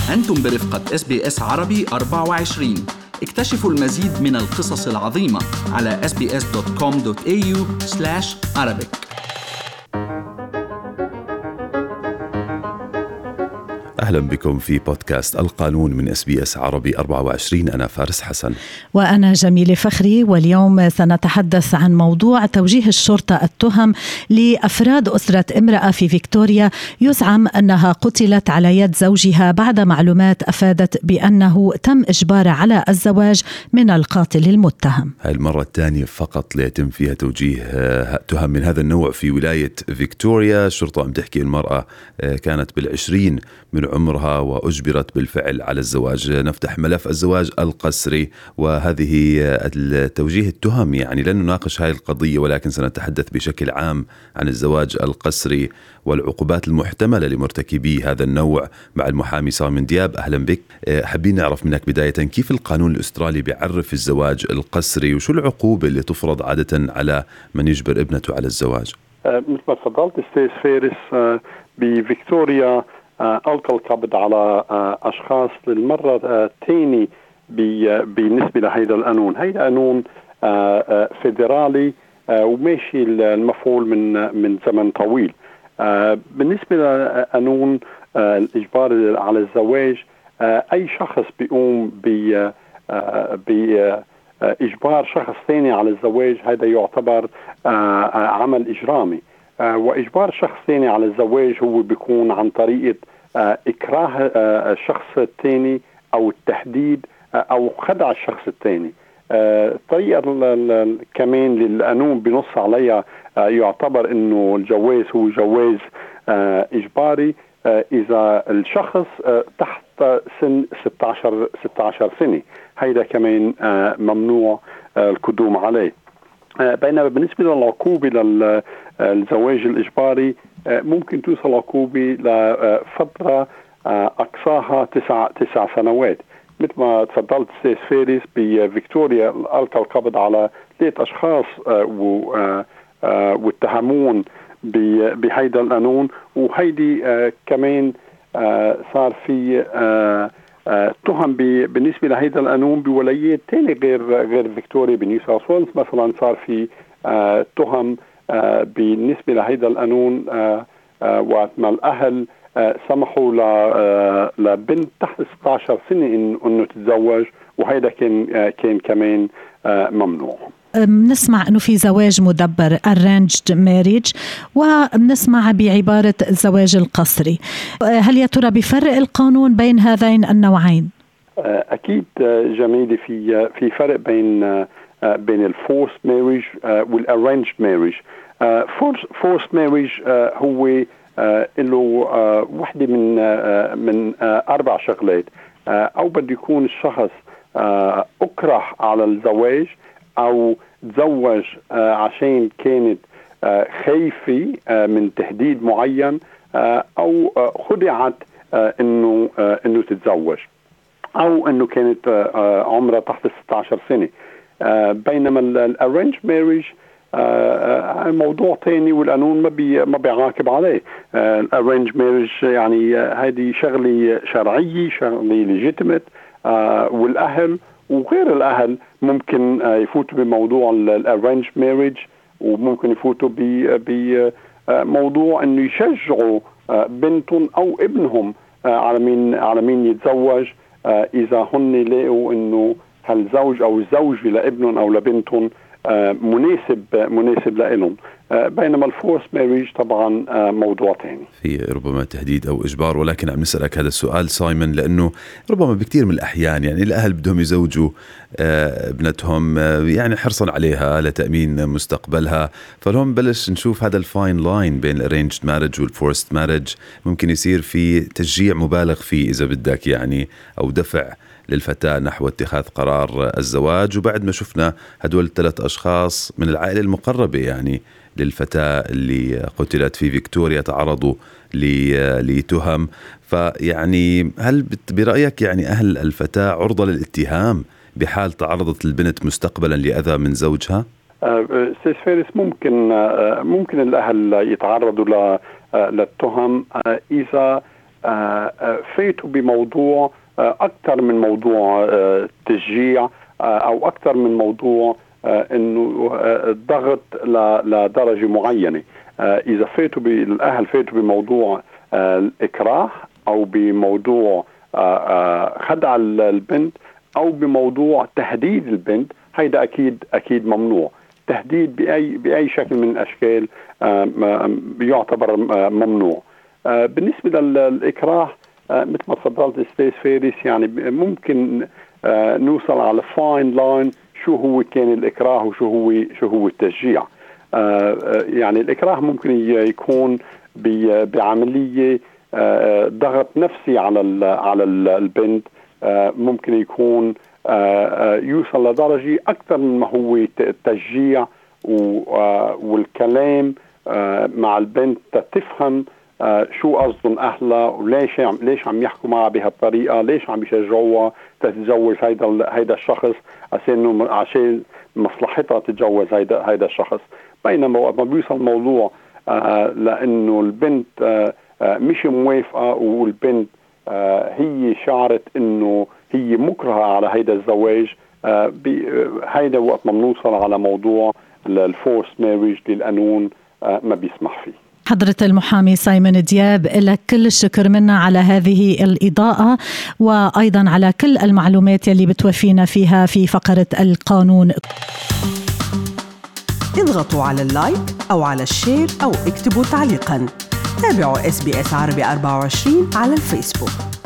أنتم برفقة SBS عربي 24. اكتشفوا المزيد من القصص العظيمة على sbs.com.au/arabic. أهلا بكم في بودكاست القانون من SBS عربي 24. أنا فارس حسن وأنا جميلة فخري، واليوم سنتحدث عن موضوع توجيه الشرطة التهم لأفراد أسرة امرأة في فيكتوريا يزعم أنها قتلت على يد زوجها بعد معلومات أفادت بأنه تم إجبارها على الزواج من القاتل المتهم. هاي المرة الثانية فقط ليتم فيها توجيه تهم من هذا النوع في ولاية فيكتوريا. الشرطة عم تحكي المرأة كانت بال20 من عمرها وأجبرت بالفعل على الزواج. نفتح ملف الزواج القسري وهذه التوجيه التهم، يعني لن نناقش هذه القضية، ولكن سنتحدث بشكل عام عن الزواج القسري والعقوبات المحتملة لمرتكبي هذا النوع مع المحامي سايمون دياب. أهلا بك. حابين نعرف منك بداية كيف القانون الأسترالي بيعرف الزواج القسري، وشو العقوبة اللي تفرض عادة على من يجبر ابنته على الزواج؟ مثل ما تفضلت أستاذ فارس، بفيكتوريا ألقى القبض على أشخاص للمرة الثانية بالنسبة لهذا القانون. هذا قانون فيدرالي وماشي المفعول من زمن طويل. بالنسبة لقانون الإجبار على الزواج، أي شخص بيقوم بإجبار شخص ثاني على الزواج هذا يعتبر عمل إجرامي. وإجبار شخص ثاني على الزواج هو بيكون عن طريقة إكراه الشخص الثاني أو التهديد أو خدع الشخص الثاني. طريقة كمان للقانون بنص عليها يعتبر إنه الجواز هو جواز إجباري إذا الشخص تحت سن 16 سنة. هيدا كمان ممنوع القدوم عليه. بينما بالنسبة للعقوبة للزواج الإجباري ممكن توصل عقوبة لفترة أقصاها 9 سنوات. مثل ما تفضلت أستاذ فارس، بفيكتوريا ألقى القبض على 3 أشخاص واتهمون بهيدا القانون. وهيدي كمان صار في تهم بالنسبة لهيدا القانون بولايات تاني غير فيكتوريا. بنيو ساوث ويلز مثلا صار في تهم بالنسبة لهيدا القانون وقت ما الأهل سمحوا لبنت تحت 16 سنة إنه تتزوج، وهيدا كان كمان ممنوع. بنسمع أنه في زواج مدبر arranged marriage، وبنسمع بعبارة الزواج القسري. هل يا ترى بيفرق القانون بين هذين النوعين؟ أكيد جميلة. في فرق بين الفورس ماريج والارينج ماريج. فورس ماريج هو له وحدة من 4 شغلات. أو بده يكون الشخص أكره على الزواج، أو تزوج عشان كانت خايفة من تهديد معين، أو خدعت إنه تتزوج، أو إنه كانت عمرها تحت 16 سنة. بينما الارينج ماريج موضوع تاني، والقانون ما بيعاقب عليه. الارينج ماريج يعني هذه شغلة شرعية، شغلة ليجيتيمت، والأهل وغير الأهل ممكن يفوتوا بموضوع الارينج ماريج، وممكن يفوتوا بموضوع إنه يشجعوا بنتهم أو ابنهم على مين يتزوج، إذا هن لقوا إنه هالزوج أو الزوجة لابنهم أو لبنتهم مناسب لهم. بينما الفورس ماريج طبعا موضوع تاني، في ربما تهديد أو إجبار. ولكن عم نسألك هذا السؤال سايمون لأنه ربما بكثير من الأحيان يعني الأهل بدهم يزوجوا ابنتهم يعني حرصا عليها لتأمين مستقبلها، فلهم بلش نشوف هذا الفاين لاين بين الارينجد ماريج والفورست ماريج. ممكن يصير في تشجيع مبالغ فيه إذا بدك يعني، أو دفع للفتاة نحو اتخاذ قرار الزواج. وبعد ما شفنا هدول 3 أشخاص من العائلة المقربة يعني للفتاة اللي قتلت في فيكتوريا تعرضوا لتهم، فيعني هل برأيك يعني أهل الفتاة عرضة للاتهام بحال تعرضت البنت مستقبلا لأذى من زوجها؟ أستاذ فارس، ممكن الأهل يتعرضوا للتهم إذا فاتوا بموضوع أكثر من موضوع تشجيع أو أكثر من موضوع إنه الضغط لدرجة معينة. إذا الأهل فاتوا بموضوع الإكراه أو بموضوع خدع البنت أو بموضوع تهديد البنت، هيدا أكيد ممنوع. تهديد بأي شكل من الأشكال يعتبر ممنوع. بالنسبة للإكراه مثل ما تفضلت أستاذ فارس، يعني ممكن نوصل على فاين لاين شو هو كان الإكراه وشو هو التشجيع. يعني الإكراه ممكن يكون بعملية ضغط نفسي على البنت، ممكن يكون يوصل لدرجة أكثر من ما هو التشجيع والكلام مع البنت تفهم شو قصدهم أهلها وليش عم يحكوا معها بهالطريقة، ليش عم يشجعوها تتزوج هيدا الشخص عشان مصلحتها تتجوز هيدا الشخص. بينما وقت ما بيوصل الموضوع لأنه البنت مش موافقة والبنت هي شعرت إنه هي مكرهة على هيدا الزواج، هيدا وقت ما بنوصل على موضوع الفورس ماريج اللي القانون ما بيسمح فيه. حضرة المحامي سايمون دياب، لك كل الشكر منا على هذه الإضاءة وأيضا على كل المعلومات اللي بتوفينا فيها في فقرة القانون. اضغطوا على اللايك أو على الشير أو اكتبوا تعليقا. تابعوا SBS عربي 24 على الفيسبوك.